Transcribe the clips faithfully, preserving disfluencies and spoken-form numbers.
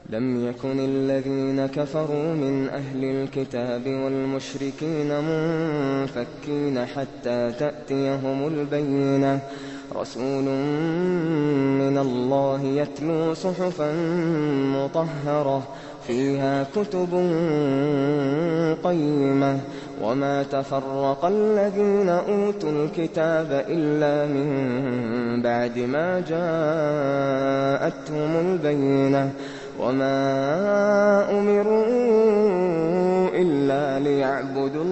لم يكن الذين كفروا من أهل الكتاب والمشركين منفكين حتى تأتيهم البينة رسول من الله يتلو صحفا مطهرة فيها كتب قيمة وما تفرق الذين أوتوا الكتاب إلا من بعد ما جاءتهم البينة وما أمروا إلا ليعبدوا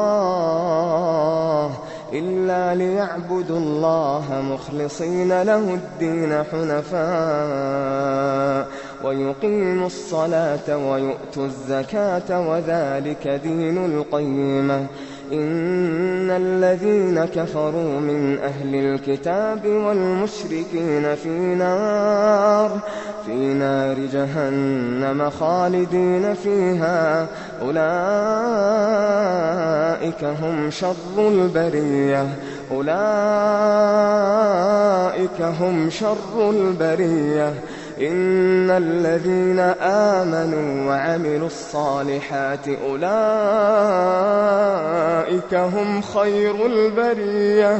الله إلا ليعبدوا الله مخلصين له الدين حنفاء ويقيموا الصلاة ويؤتوا الزكاة وذلك دين القيمة إن الذين كفروا من أهل الكتاب والمشركين في نار في نار جهنم خالدين فيها أولئك هم شر البرية أولئك هم شر البرية إن الذين آمنوا وعملوا الصالحات أولئك هم خير البرية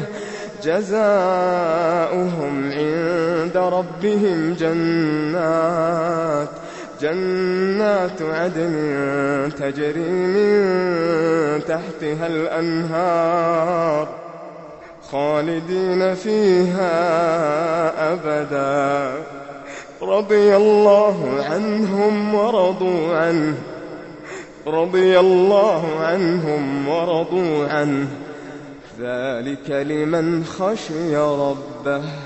جزاؤهم عند ربهم جنات جنات عدن تجري من تحتها الأنهار خالدين فيها أبدا رضي الله عنهم ورضوا عنه رضي الله عنهم ورضوا عنه ذلك لمن خشي ربه.